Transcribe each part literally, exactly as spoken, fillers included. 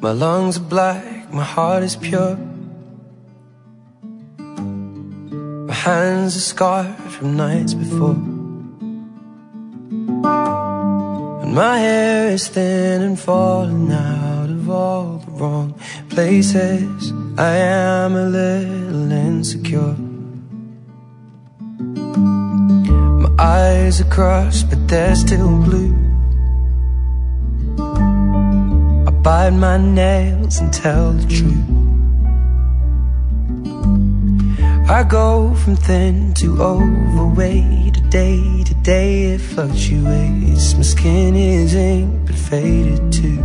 My lungs are black, my heart is pure. My hands are scarred from nights before. And my hair is thin and falling out of all the wrong places. I am a little insecure. My eyes are crushed, but they're still blue. I bite my nails and tell the truth. I go from thin to overweight. Day to day it fluctuates. My skin is ink but faded too.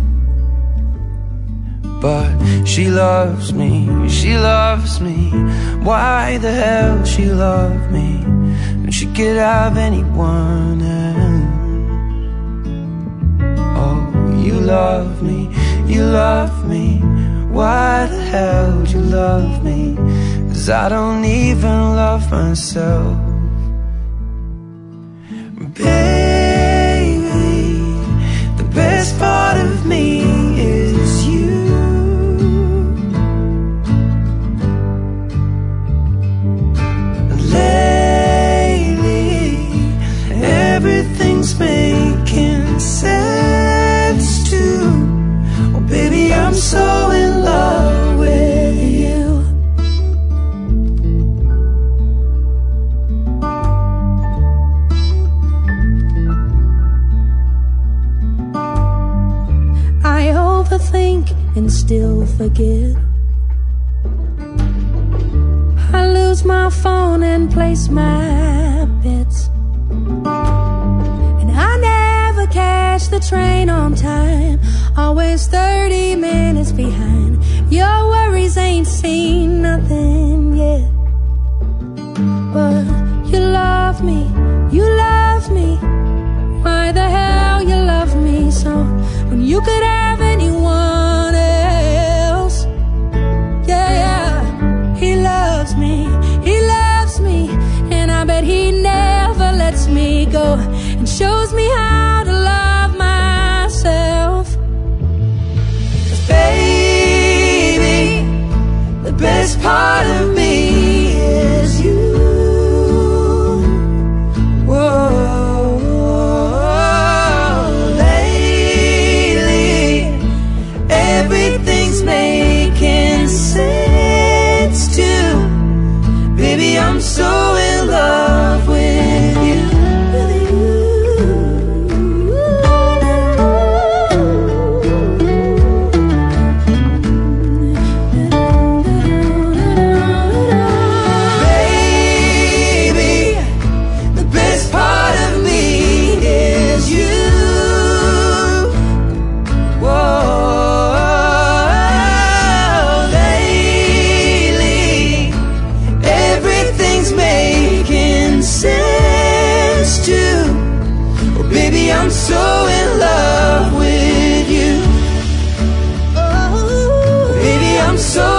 But she loves me, she loves me. Why the hell she love me? And she could have anyone else. Oh, you love me, you love me. Why the hell do you love me? 'Cause I don't even love myself. Baby, the best part of me is you. And lately, everything's making sense too. Oh baby, I'm so in love with you. Think and still forget. I lose my phone and place my bets, and I never catch the train on time, always thirty minutes behind. Your worries ain't seen nothing yet. But you love me, you love me. Why the hell you love me so when you could have anyone else? Yeah, yeah. He loves me, he loves me, and I bet he never lets me go, and shows me how to love myself. 'Cause baby, the best part of me is you. Whoa. Everything's making sense too. Baby, I'm so in love with you. Baby, the best part of me is you. Whoa. I'm so in love with you. Oh, baby, I'm so